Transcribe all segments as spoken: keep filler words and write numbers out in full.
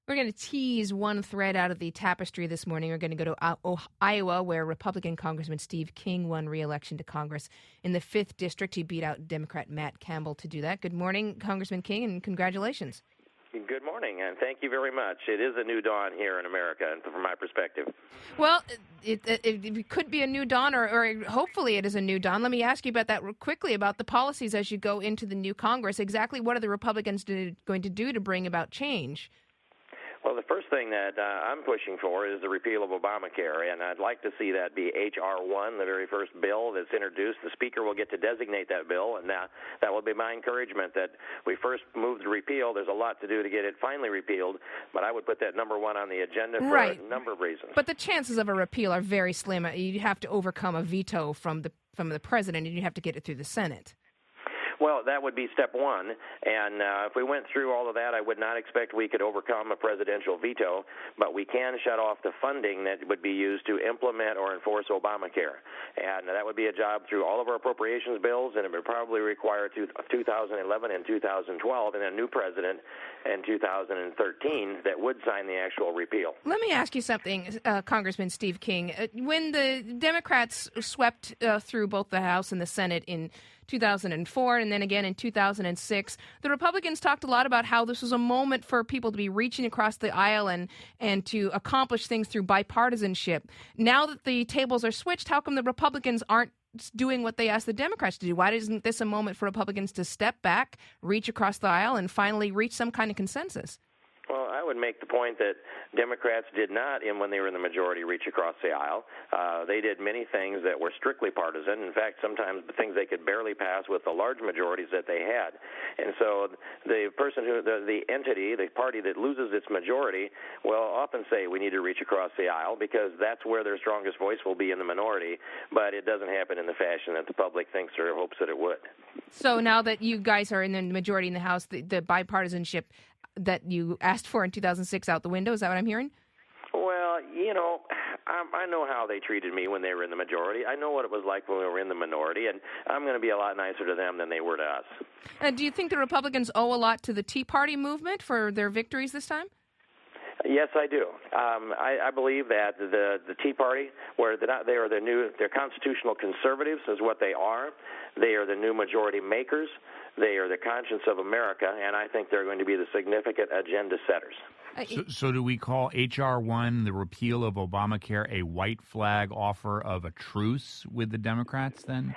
We're going to tease one thread out of the tapestry this morning. We're going to go to uh, oh, Iowa, where Republican Congressman Steve King won re-election to Congress in the fifth District. He beat out Democrat Matt Campbell to do that. Good morning, Congressman King, and congratulations. Good morning, and thank you very much. It is a new dawn here in America, from my perspective. Well, it, it, it could be a new dawn, or, or hopefully it is a new dawn. Let me ask you about that real quickly, about the policies as you go into the new Congress. Exactly what are the Republicans do, going to do to bring about change? Well, the first thing that uh, I'm pushing for is the repeal of Obamacare, and I'd like to see that be H R one, the very first bill that's introduced. The Speaker will get to designate that bill, and uh, that will be my encouragement that we first move to repeal. There's a lot to do to get it finally repealed, but I would put that number one on the agenda for right. a number of reasons. But the chances of a repeal are very slim. You have to overcome a veto from the from the president, and you have to get it through the Senate. Well, that would be step one, and uh, if we went through all of that, I would not expect we could overcome a presidential veto, but we can shut off the funding that would be used to implement or enforce Obamacare, and that would be a job through all of our appropriations bills, and it would probably require two thousand eleven and two thousand twelve and a new president in two thousand thirteen that would sign the actual repeal. Let me ask you something, uh, Congressman Steve King. Uh, when the Democrats swept uh, through both the House and the Senate in two thousand four and then again in two thousand six, the Republicans talked a lot about how this was a moment for people to be reaching across the aisle and, and to accomplish things through bipartisanship. Now that the tables are switched, how come the Republicans aren't doing what they asked the Democrats to do? Why isn't this a moment for Republicans to step back, reach across the aisle, and finally reach some kind of consensus? Well, I would make the point that Democrats did not, and when they were in the majority, reach across the aisle. Uh, they did many things that were strictly partisan. In fact, sometimes the things they could barely pass with the large majorities that they had. And so the person who, the, the entity, the party that loses its majority, will often say we need to reach across the aisle because that's where their strongest voice will be in the minority. But it doesn't happen in the fashion that the public thinks or hopes that it would. So now that you guys are in the majority in the House, the, the bipartisanship that you asked for in two thousand six out the window? Is that what I'm hearing? Well, you know, I, I know how they treated me when they were in the majority. I know what it was like when we were in the minority, and I'm going to be a lot nicer to them than they were to us. Uh, do you think the Republicans owe a lot to the Tea Party movement for their victories this time? Yes, I do. Um, I, I believe that the the Tea Party, where the, they are the new, they're constitutional conservatives, is what they are. They are the new majority makers. They are the conscience of America, and I think they're going to be the significant agenda setters. So, so do we call H R one, the repeal of Obamacare, a white flag offer of a truce with the Democrats then?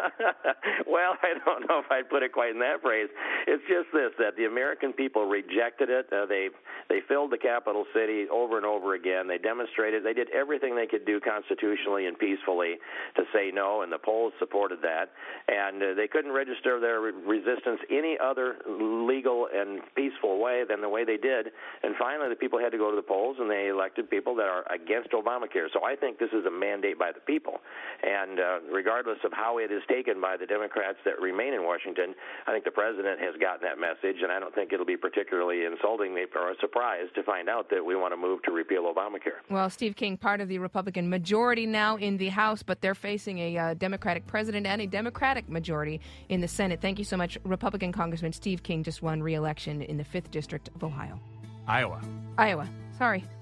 Well, I don't know if I'd put it quite in that phrase. It's just this, that the American people rejected it. Uh, they they filled the capital city over and over again. They demonstrated, they did everything they could do constitutionally and peacefully to say no, and the polls supported that. And uh, they couldn't register their re- resistance any other legal and peaceful way than the way they did. And finally, the people had to go to the polls, and they elected people that are against Obamacare. So I think this is a mandate by the people. And uh, regardless of how it is taken by the Democrats that remain in Washington, I think the president has gotten that message, and I don't think it'll be particularly insulting or a surprise to find out that we want to move to repeal Obamacare. Well, Steve King, part of the Republican majority now in the House, but they're facing a uh, Democratic president and a Democratic majority in the Senate. Thank you so much. Republican Congressman Steve King just won re-election in the fifth District of Ohio. Iowa. Iowa. Sorry.